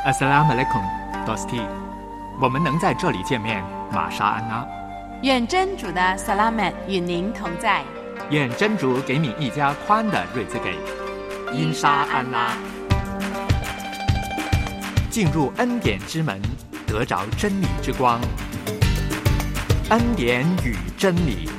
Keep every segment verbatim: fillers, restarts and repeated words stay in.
Assalamu alaikum, Dosti。我们能在这里见面，玛莎安娜。 愿真主的萨拉曼与您同在。 愿真主给你一家宽的日子给。因沙安拉。进入恩典之门，得着真理之光。恩典与真理。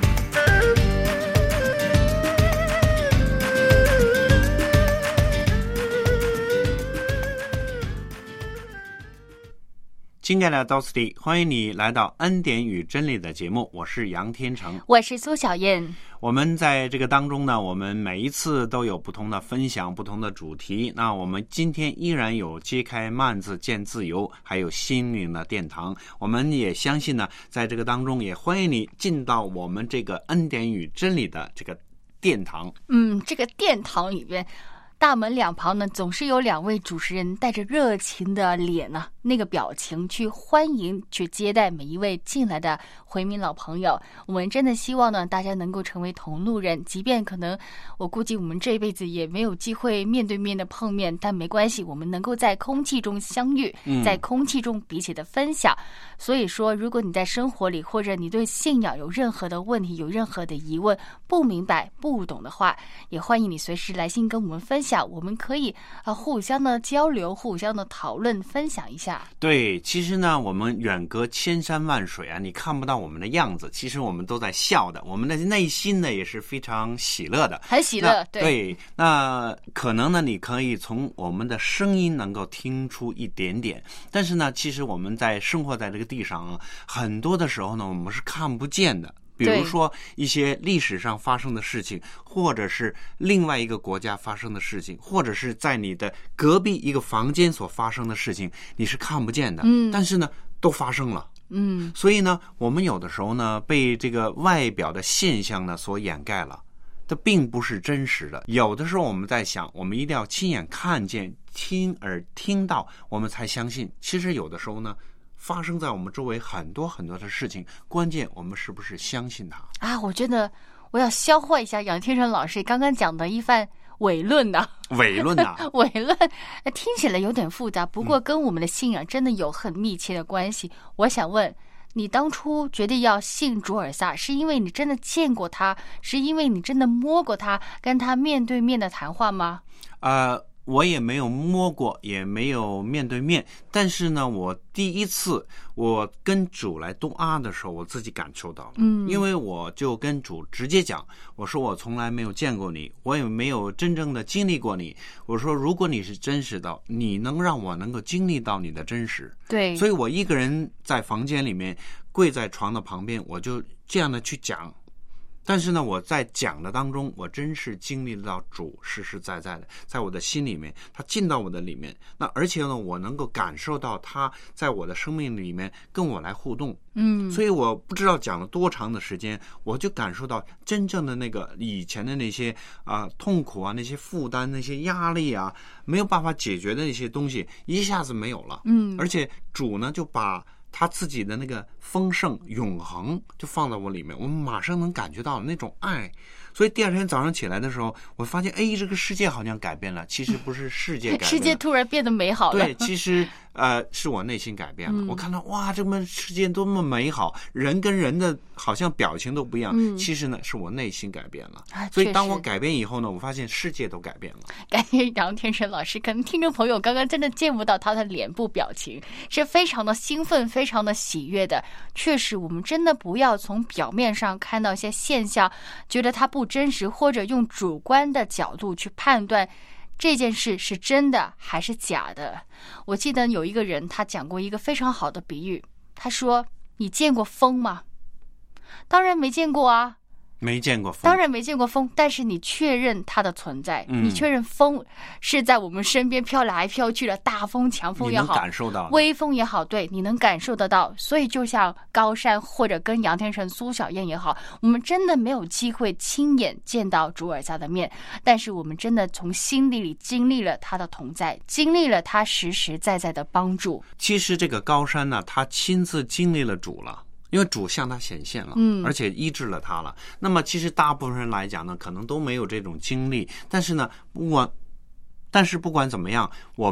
亲爱的 Dosti， 欢迎你来到恩典与真理的节目，我是杨天成， 我是苏小燕。 我们在这个当中呢，我们每一次都有不同的分享，不同的主题。那我们今天依然有揭开幔子见自由，还有心灵的殿堂。我们也相信呢，在这个当中也欢迎你进到我们这个恩典与真理的这个殿堂。 嗯，这个殿堂里边，大门两旁呢，总是有两位主持人带着热情的脸呢、啊，那个表情去欢迎、去接待每一位进来的回民老朋友。我们真的希望呢，大家能够成为同路人，即便可能我估计我们这一辈子也没有机会面对面的碰面，但没关系，我们能够在空气中相遇，在空气中彼此的分享。嗯、所以说，如果你在生活里或者你对信仰有任何的问题、有任何的疑问、不明白、不懂的话，也欢迎你随时来信跟我们分享。我们可以啊互相的交流，互相的讨论，分享一下。 对，其实呢，我们远隔千山万水啊，你看不到我们的样子，其实我们都在笑的，我们的内心呢也是非常喜乐的， 很喜乐。对对，那可能呢，你可以从我们的声音能够听出一点点，但是呢，其实我们在生活在这个地上啊，很多的时候呢，我们是看不见的。比如说一些历史上发生的事情，或者是另外一个国家发生的事情，或者是在你的隔壁一个房间所发生的事情，你是看不见的，嗯，但是呢都发生了，嗯，所以呢我们有的时候呢被这个外表的现象呢所掩盖了，这并不是真实的。有的时候我们在想，我们一定要亲眼看见、亲耳听到，我们才相信。其实有的时候呢发生在我们周围很多很多的事情，关键我们是不是相信它啊？我觉得我要消化一下杨天成老师刚刚讲的一番伪论呐、啊， 伪论呐、 啊，伪论听起来有点复杂，不过跟我们的信仰真的有很密切的关系。嗯、我想问你，当初决定要信主尔撒，是因为你真的见过他，是因为你真的摸过他，跟他面对面的谈话吗？ 呃。我也没有摸过，也没有面对面，但是呢，我第一次我跟主来东阿的时候，我自己感受到了，嗯，因为我就跟主直接讲，我说我从来没有见过你，我也没有真正的经历过你，我说如果你是真实的，你能让我能够经历到你的真实， 对， 所以我一个人在房间里面跪在床的旁边，我就这样的去讲。但是呢，我在讲的当中，我真是经历到主实实在在的在我的心里面，他进到我的里面。那而且呢，我能够感受到他在我的生命里面跟我来互动。嗯，所以我不知道讲了多长的时间，我就感受到真正的那个以前的那些啊、呃、痛苦啊、那些负担、那些压力啊，没有办法解决的那些东西，一下子没有了。嗯，而且主呢就把他自己的那个丰盛永恒就放在我里面，我们马上能感觉到那种爱。所以第二天早上起来的时候，我发现哎，这个世界好像改变了，其实不是世界改变了， 世界突然变得美好了。 对，其实呃是我内心改变了、嗯、我看到哇，这么世界多么美好，人跟人的好像表情都不一样、嗯、其实呢是我内心改变了、啊、所以当我改变以后呢，我发现世界都改变了。 感谢杨天成老师，可能听众朋友刚刚真的见不到他的脸部表情，是非常的兴奋，非常的喜悦的。确实我们真的不要从表面上看到一些现象觉得它不真实，或者用主观的角度去判断这件事是真的还是假的。我记得有一个人他讲过一个非常好的比喻，他说你见过风吗？当然没见过啊， 没见过风， 当然没见过风，但是你确认它的存在、嗯、你确认风是在我们身边飘来飘去的，大风强风也好， 你能感受到， 微风也好，对，你能感受得到。所以就像高山或者跟杨天成、苏小燕也好，我们真的没有机会亲眼见到主尔撒的面，但是我们真的从心底里经历了他的同在，经历了他实实在在的帮助。 其实这个高山呢，他亲自经历了主了，因为主向他显现了，嗯，而且医治了他了。那么其实大部分人来讲呢，可能都没有这种经历，但是呢，不管但是不管怎么样，我们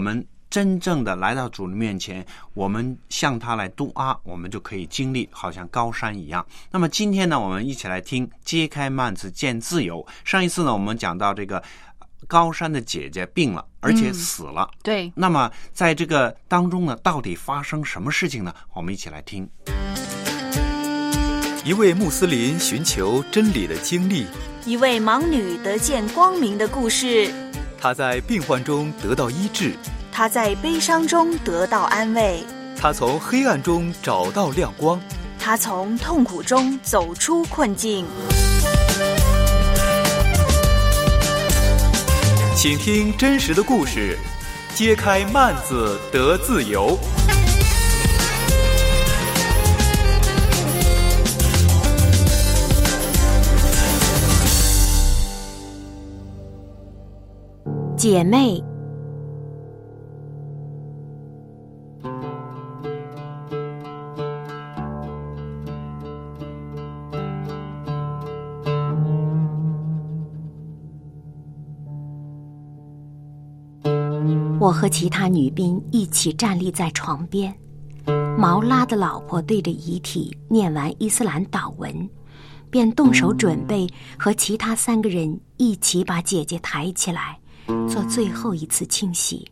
真正的来到主的面前，我们向他来嘟啊，我们就可以经历好像高山一样。那么今天呢，我们一起来听揭开幔子见自由。上一次呢，我们讲到这个高山的姐姐病了，而且死了、 嗯、对。 那么在这个当中呢，到底发生什么事情呢？我们一起来听。 一位穆斯林寻求真理的经历， 一位盲女得见光明的故事。 她在病患中得到医治， 她在悲伤中得到安慰， 她从黑暗中找到亮光， 她从痛苦中走出困境。 请听真实的故事，揭开幔子得自由。 姐妹，我和其他女兵一起站立在床边，毛拉的老婆对着遗体念完伊斯兰祷文，便动手准备和其他三个人一起把姐姐抬起来，做最后一次清洗。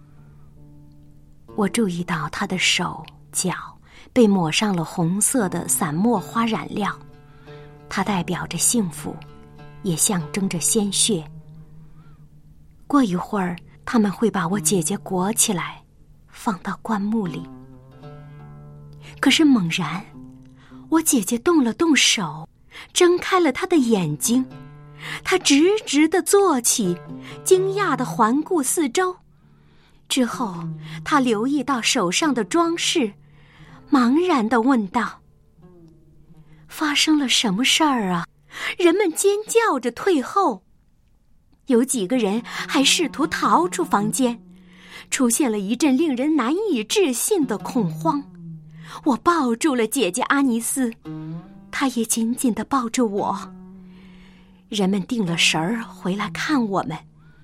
我注意到她的手脚被抹上了红色的散墨花染料，它代表着幸福，也象征着鲜血。过一会儿，他们会把我姐姐裹起来，放到棺木里。可是猛然，我姐姐动了动手，睁开了她的眼睛。她直直地坐起，惊讶地环顾四周。之后，她留意到手上的装饰，茫然地问道：“发生了什么事儿啊？”人们尖叫着退后，有几个人还试图逃出房间，出现了一阵令人难以置信的恐慌。我抱住了姐姐阿尼斯，她也紧紧地抱着我。人们定了神儿回来看我们。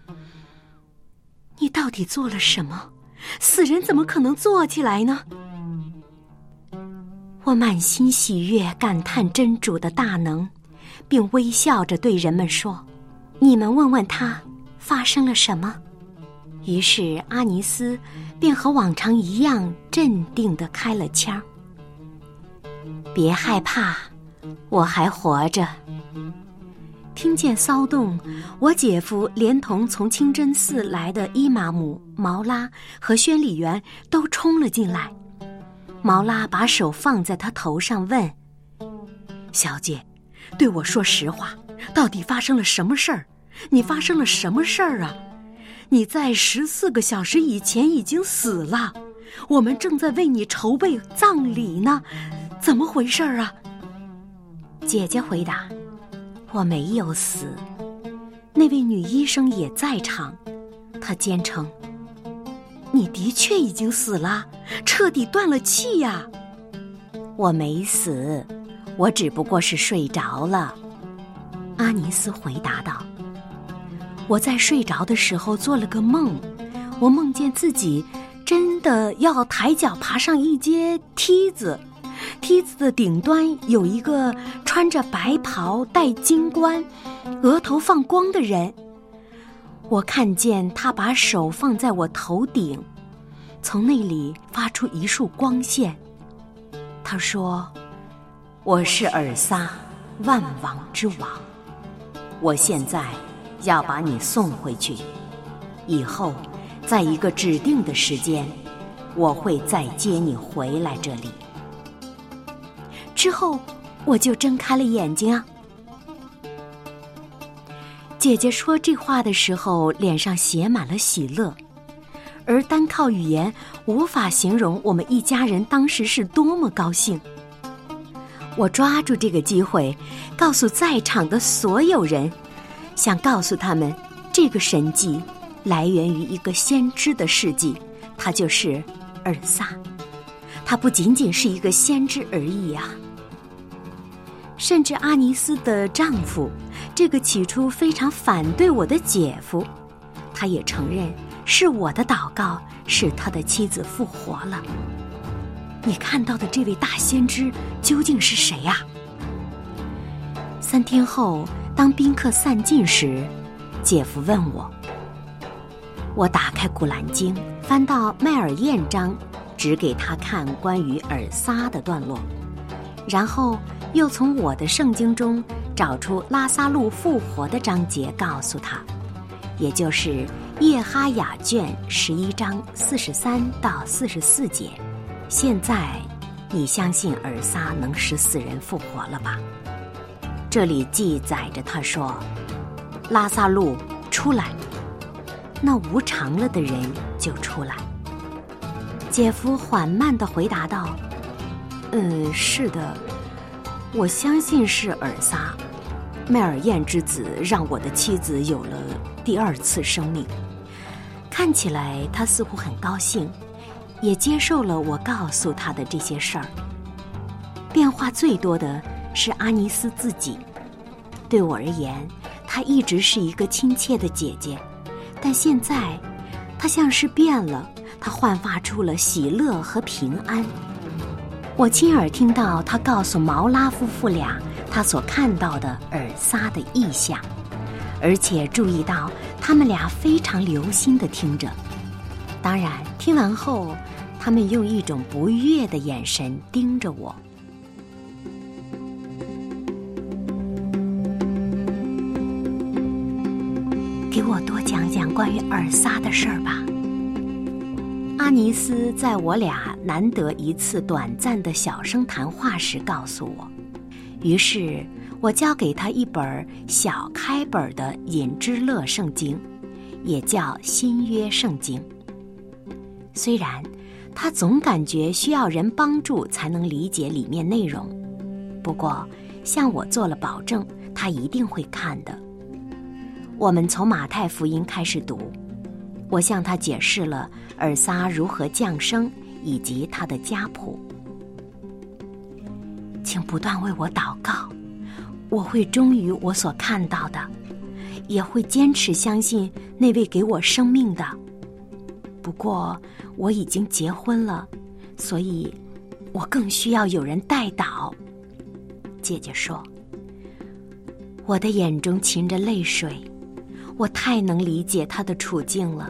你到底做了什么？死人怎么可能坐起来呢？我满心喜悦，感叹真主的大能，并微笑着对人们说：“你们问问他发生了什么。”于是阿尼斯便和往常一样镇定地开了枪。别害怕，我还活着。听见骚动，我姐夫连同从清真寺来的伊玛目、毛拉和宣礼员都冲了进来。毛拉把手放在他头上问：“小姐，对我说实话，到底发生了什么事儿？你发生了什么事儿啊？你在十四个小时以前已经死了，我们正在为你筹备葬礼呢，怎么回事啊？”姐姐回答：“我没有死。”那位女医生也在场，她坚称：“你的确已经死了，彻底断了气呀。”“我没死，我只不过是睡着了。”阿尼斯回答道。“我在睡着的时候做了个梦，我梦见自己真的要抬脚爬上一阶梯子，梯子的顶端有一个穿着白袍戴金冠额头放光的人，我看见他把手放在我头顶，从那里发出一束光线。他说：“我是尔撒，万王之王，我现在要把你送回去，以后在一个指定的时间，我会再接你回来这里。”之后我就睁开了眼睛啊。姐姐说这话的时候，脸上写满了喜乐，而单靠语言无法形容我们一家人当时是多么高兴。我抓住这个机会，告诉在场的所有人，想告诉他们，这个神迹来源于一个先知的事迹，他就是尔撒。他不仅仅是一个先知而已啊。甚至阿尼斯的丈夫，这个起初非常反对我的姐夫，他也承认是我的祷告使他的妻子复活了。你看到的这位大先知究竟是谁呀？三天后，当宾客散尽时，姐夫问我。我打开古兰经，翻到麦尔燕章，只给他看关于尔撒的段落，然后又从我的圣经中找出拉撒路复活的章节，告诉他，也就是耶哈雅卷十一章四十三到四十四节。现在你相信尔撒能使死人复活了吧？这里记载着他说，拉撒路出来，那无常了的人就出来。姐夫缓慢地回答道，嗯，是的，我相信是尔撒，麦尔燕之子让我的妻子有了第二次生命。看起来他似乎很高兴，也接受了我告诉他的这些事儿。变化最多的是阿尼斯自己，对我而言，她一直是一个亲切的姐姐，但现在她像是变了，她焕发出了喜乐和平安。我亲耳听到她告诉毛拉夫妇俩她所看到的尔撒的意象，而且注意到他们俩非常留心地听着。当然，听完后，他们用一种不悦的眼神盯着我。给我多讲讲关于尔撒的事儿吧。阿尼斯在我俩难得一次短暂的小声谈话时告诉我，于是我交给他一本小开本的隐之乐圣经，也叫新约圣经。虽然他总感觉需要人帮助才能理解里面内容，不过向我做了保证，他一定会看的。我们从马太福音开始读，我向他解释了尔撒如何降生以及他的家谱。请不断为我祷告，我会忠于我所看到的，也会坚持相信那位给我生命的。不过我已经结婚了，所以我更需要有人代祷。姐姐说，我的眼中噙着泪水，我太能理解她的处境了。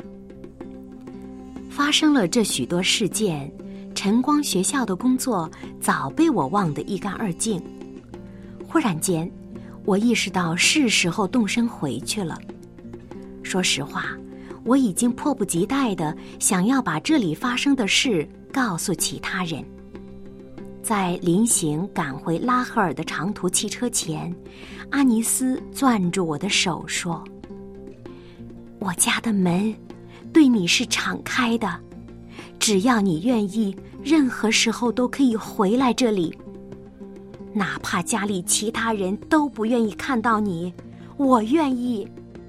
发生了这许多事件，晨光学校的工作早被我忘得一干二净。忽然间，我意识到是时候动身回去了。说实话，我已经迫不及待地想要把这里发生的事告诉其他人。在临行赶回拉赫尔的长途汽车前，阿尼斯攥住我的手说，我家的门对你是敞开的，只要你愿意，任何时候都可以回来这里。哪怕家里其他人都不愿意看到你，我愿意。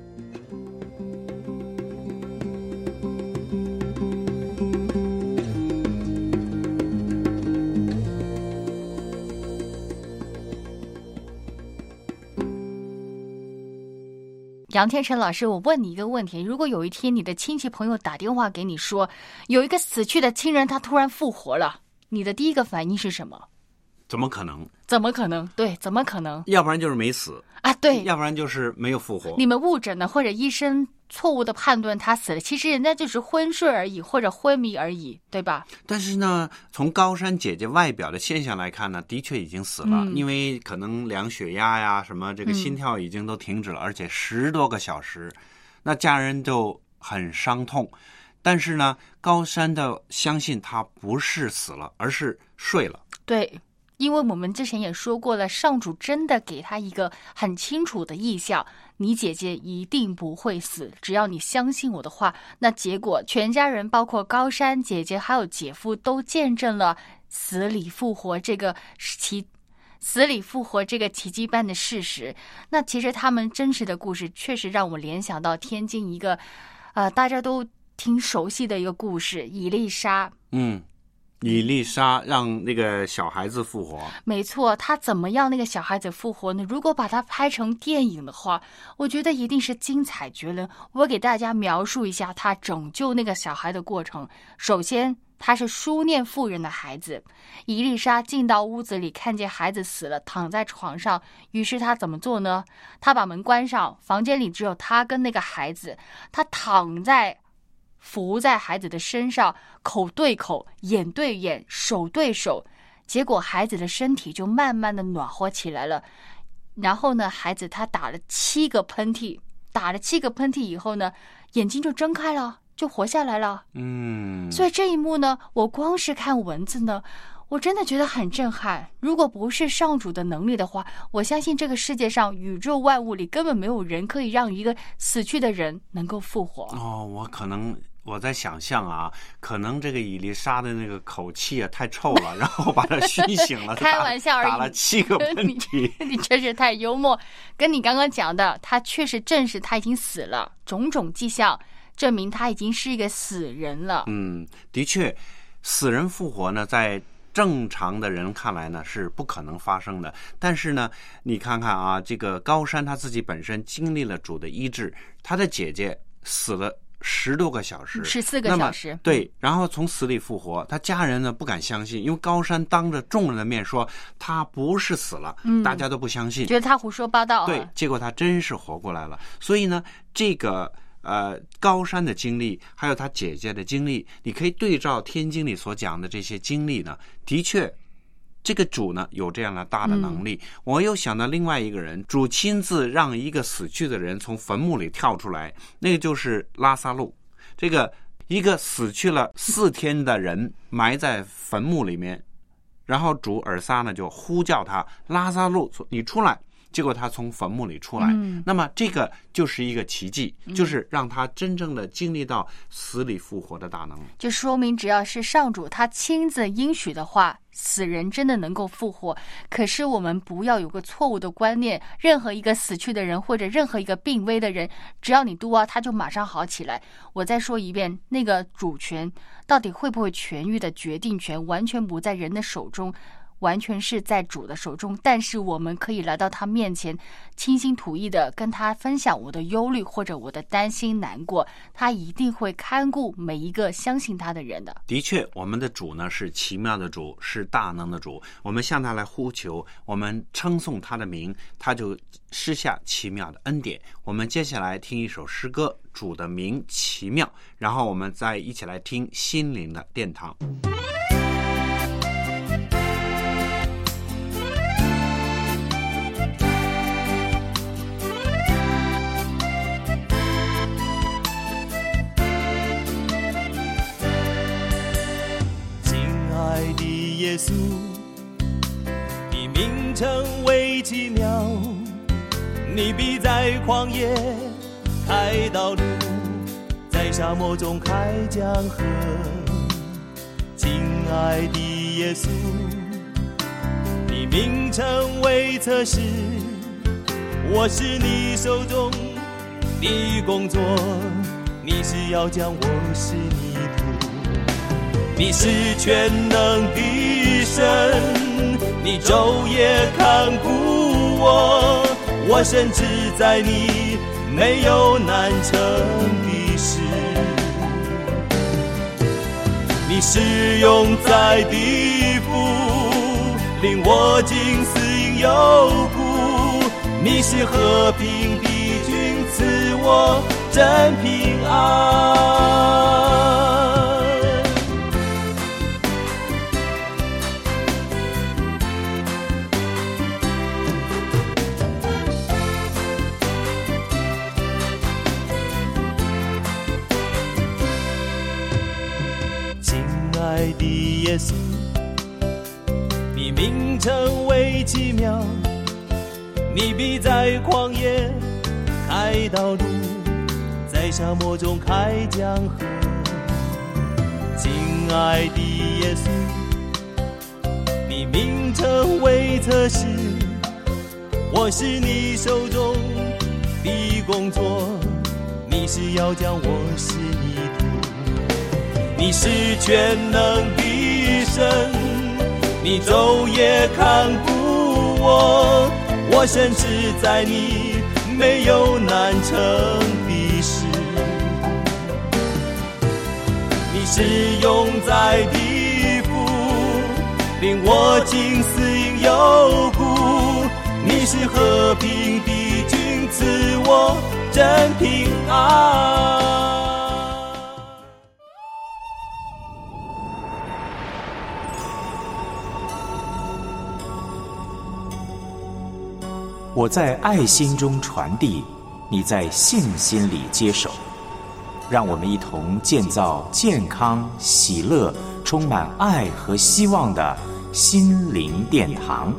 杨天成老师，我问你一个问题，如果有一天你的亲戚朋友打电话给你说，有一个死去的亲人他突然复活了，你的第一个反应是什么？ 怎么可能？ 怎么可能？对，怎么可能？ 要不然就是没死啊，对， 要不然就是没有复活。 你们误诊呢，或者医生错误的判断他死了，其实人家就是昏睡而已，或者昏迷而已，对吧？ 但是呢，从高山姐姐外表的现象来看呢，的确已经死了，嗯、因为可能量血压呀，什么这个心跳已经都停止了，嗯、而且十多个小时，那家人就很伤痛。但是呢，高山的相信他不是死了，而是睡了。 对。因为我们之前也说过了，上主真的给他一个很清楚的意象，你姐姐一定不会死，只要你相信我的话。那结果全家人包括高山姐姐还有姐夫都见证了死里复活这个奇死里复活这个奇迹般的事实。那其实他们真实的故事确实让我联想到天津一个呃大家都挺熟悉的一个故事，以利沙。 嗯以利沙让那个小孩子复活。 没错，他怎么样那个小孩子复活呢？如果把它拍成电影的话，我觉得一定是精彩绝伦。我给大家描述一下他拯救那个小孩的过程。首先，他是书念妇人的孩子，以利沙进到屋子里，看见孩子死了，躺在床上，于是他怎么做呢？他把门关上，房间里只有他跟那个孩子，他躺在伏在孩子的身上，口对口，眼对眼，手对手，结果孩子的身体就慢慢的暖和起来了。然后呢，孩子他打了七个喷嚏，打了七个喷嚏以后呢，眼睛就睁开了，就活下来了。 嗯， 所以这一幕呢，我光是看文字呢，我真的觉得很震撼。如果不是上主的能力的话，我相信这个世界上宇宙万物里根本没有人可以让一个死去的人能够复活。 哦，我可能我在想象啊，可能这个以利沙的那个口气啊太臭了，然后把他熏醒了， 开玩笑而已， 打了七个喷嚏。 你, 你真是太幽默。跟你刚刚讲的，他确实证实他已经死了，种种迹象证明他已经是一个死人了。 嗯，的确，死人复活呢，在正常的人看来呢是不可能发生的。但是呢，你看看啊，这个高山他自己本身经历了主的医治，他的姐姐死了十多个小时， 十四个小时， 对，然后从死里复活，他家人呢不敢相信，因为高山当着众人的面说他不是死了，嗯、大家都不相信， 觉得他胡说八道、啊。 对，结果他真是活过来了。所以呢，这个呃高山的经历，还有他姐姐的经历，你可以对照天经里所讲的这些经历呢，的确。这个主呢有这样的大的能力、嗯、我又想到另外一个人，主亲自让一个死去的人从坟墓里跳出来，那个就是拉撒路。这个一个死去了四天的人埋在坟墓里面，然后主尔撒呢就呼叫他，拉撒路你出来，结果他从坟墓里出来、嗯、那么这个就是一个奇迹、嗯、就是让他真正的经历到死里复活的大能， 就说明只要是上主他亲自应许的话，死人真的能够复活。可是我们不要有个错误的观念，任何一个死去的人或者任何一个病危的人，只要你读啊，他就马上好起来。我再说一遍，那个主权到底会不会痊愈的决定权完全不在人的手中，完全是在主的手中。但是我们可以来到他面前，倾心吐意的跟他分享我的忧虑或者我的担心难过，他一定会看顾每一个相信他的人的。 的确，我们的主呢是奇妙的主，是大能的主，我们向他来呼求，我们称颂他的名，他就施下奇妙的恩典。我们接下来听一首诗歌，主的名奇妙，然后我们再一起来听心灵的殿堂。 耶稣，你名称为奇妙，你必在旷野开道路，在沙漠中开江河。亲爱的耶稣，你名称为测试，我是你手中的工作，你是要将我使泥土，你是全能的神，你昼夜看顾我，我深知在你没有难成的事。你是永在的父，令我今死因有故，你是和平的君，赐我真平安。爱的耶稣，你名称为奇妙，你必在旷野开道路，在沙漠中开江河。亲爱的耶稣，你名称为测试，我是你手中的工作，你是要将我使泥土，你是全能的生，你昼夜看顾我，我深知在你没有难成的事。你是永在的父，令我今思应有故，你是和平的君，赐我真平安。 我在爱心中传递，你在信心里接手，让我们一同建造健康、喜乐、充满爱和希望的心灵殿堂。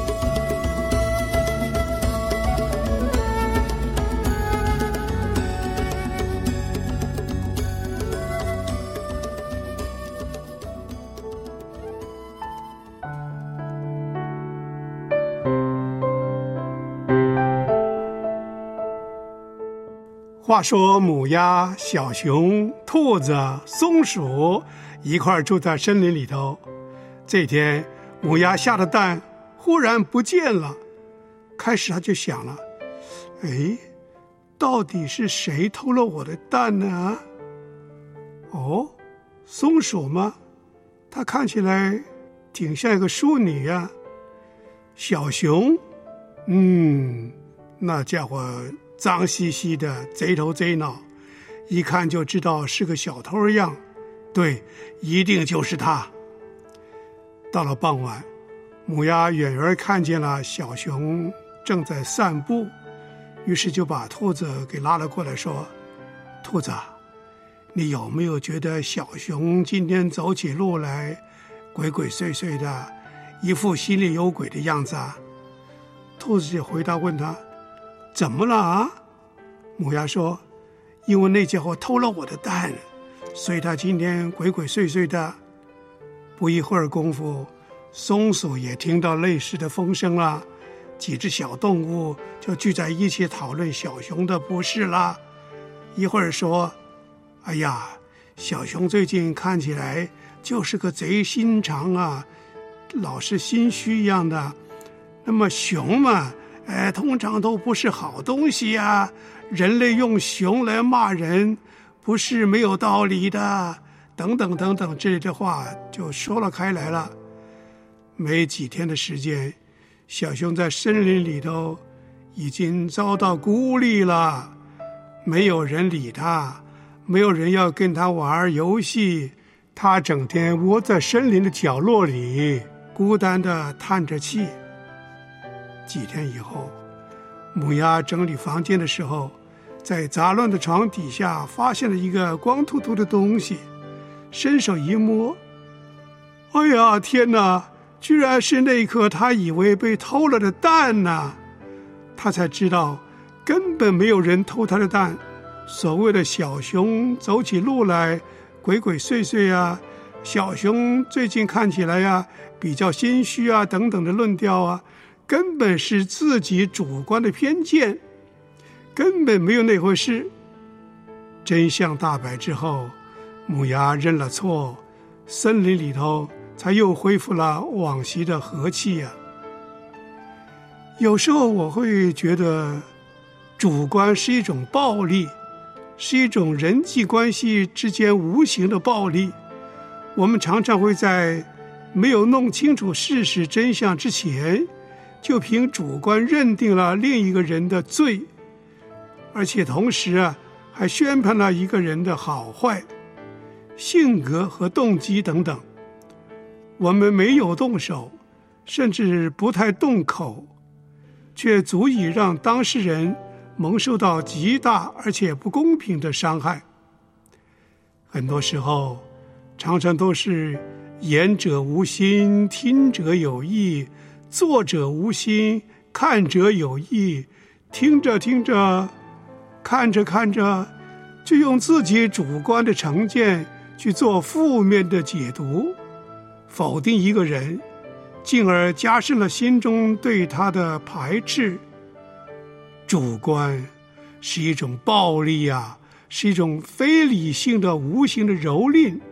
话说母鸭、小熊、兔子、松鼠一块儿住在森林里头。这天，母鸭下的蛋忽然不见了。开始他就想了，哎，到底是谁偷了我的蛋呢？哦，松鼠吗？她看起来挺像一个淑女呀。小熊，嗯，那家伙脏兮兮的，贼头贼脑，一看就知道是个小偷样。对，一定就是他。到了傍晚，母鸭远远看见了小熊正在散步，于是就把兔子给拉了过来，说：兔子，你有没有觉得小熊今天走起路来鬼鬼祟祟的，一副心里有鬼的样子啊？兔子就回答问他：怎么了啊？母鸭说：因为那家伙偷了我的蛋，所以他今天鬼鬼祟祟的。不一会儿功夫，松鼠也听到类似的风声了，几只小动物就聚在一起讨论小熊的不是啦。一会儿说：哎呀，小熊最近看起来就是个贼心肠啊，老是心虚一样的。那么熊嘛，哎，通常都不是好东西啊，人类用熊来骂人不是没有道理的，等等等等之类的话就说了开来了。没几天的时间，小熊在森林里头已经遭到孤立了，没有人理他，没有人要跟他玩游戏，他整天窝在森林的角落里，孤单地叹着气。几天以后，母鸭整理房间的时候，在杂乱的床底下发现了一个光秃秃的东西，伸手一摸，哎呀，天哪，居然是那颗他以为被偷了的蛋呢！他才知道根本没有人偷他的蛋。所谓的小熊走起路来鬼鬼祟祟啊，小熊最近看起来呀、啊、比较心虚啊等等的论调啊，根本是自己主观的偏见，根本没有那回事。真相大白之后，母鸭认了错，森林里头才又恢复了往昔的和气呀、啊。有时候我会觉得主观是一种暴力，是一种人际关系之间无形的暴力。我们常常会在没有弄清楚事实真相之前，就凭主观认定了另一个人的罪，而且同时啊，还宣判了一个人的好坏、性格和动机等等。我们没有动手，甚至不太动口，却足以让当事人蒙受到极大而且不公平的伤害。很多时候，常常都是言者无心，听者有意，做者无心，看者有意，听着听着，看着看着，就用自己主观的成见去做负面的解读，否定一个人，进而加深了心中对他的排斥。主观是一种暴力啊，是一种非理性的无形的蹂躏，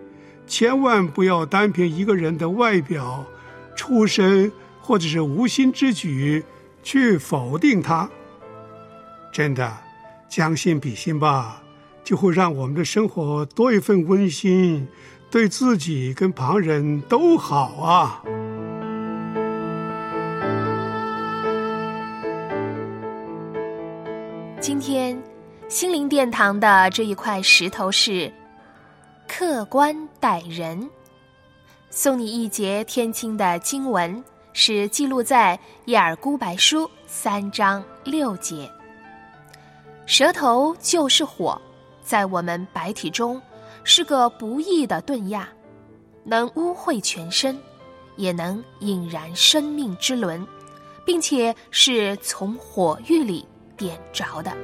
千万不要单凭一个人的外表、出身或者是无心之举去否定他。真的，将心比心吧，就会让我们的生活多一份温馨，对自己跟旁人都好啊。 今天心灵殿堂的这一块石头是客观待人，送你一节天亲的经文，是记录在耶尔孤白书三章六节。舌头就是火，在我们白体中是个不义的盾亚，能污秽全身，也能引燃生命之轮，并且是从火狱里点着的。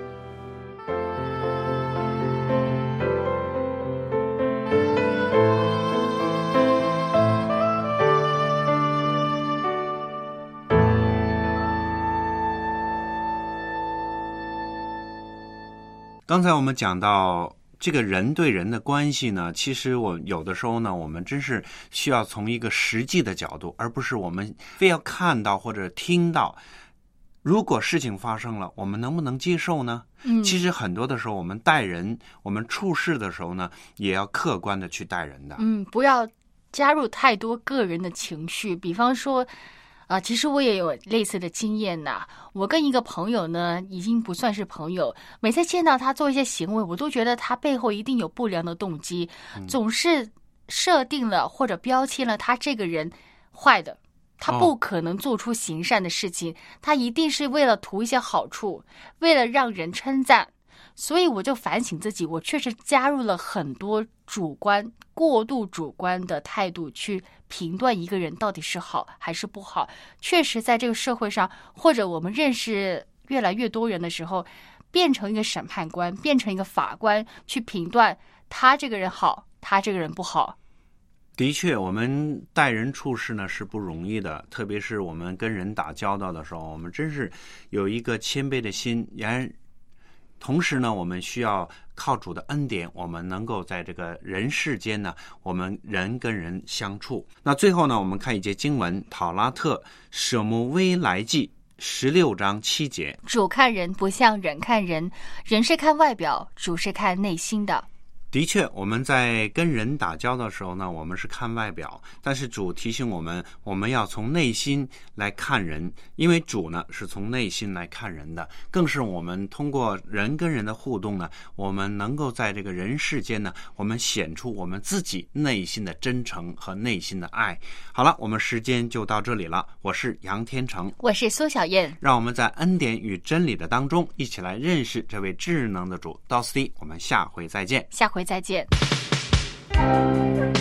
刚才我们讲到这个人对人的关系呢，其实我有的时候呢，我们真是需要从一个实际的角度，而不是我们非要看到或者听到。如果事情发生了，我们能不能接受呢？嗯，其实很多的时候，我们待人，我们处事的时候呢，也要客观的去待人的。 嗯，不要加入太多个人的情绪。比方说，啊、呃，其实我也有类似的经验呐。我跟一个朋友呢，已经不算是朋友，每次见到他做一些行为，我都觉得他背后一定有不良的动机，嗯、总是设定了或者标签了他这个人坏的。他不可能做出行善的事情，哦、他一定是为了图一些好处，为了让人称赞。所以我就反省自己，我确实加入了很多主观、过度主观的态度去评断一个人到底是好还是不好。确实在这个社会上，或者我们认识越来越多人的时候，变成一个审判官，变成一个法官，去评断他这个人好，他这个人不好。 的确，我们待人处事呢是不容易的，特别是我们跟人打交道的时候，我们真是有一个谦卑的心，然同时呢，我们需要靠主的恩典，我们能够在这个人世间呢，我们人跟人相处。那最后呢，我们看一节经文，讨拉特舍姆微来记十六章七节。 主看人不像人看人，人是看外表，主是看内心的。 的确，我们在跟人打交道的时候呢，我们是看外表，但是主提醒我们，我们要从内心来看人，因为主呢是从内心来看人的，更是我们通过人跟人的互动呢，我们能够在这个人世间呢，我们显出我们自己内心的真诚和内心的爱。好了，我们时间就到这里了，我是杨天成， 我是苏小燕， 让我们在恩典与真理的当中一起来认识这位智能的主。到此地，我们下回再见， 下回再见。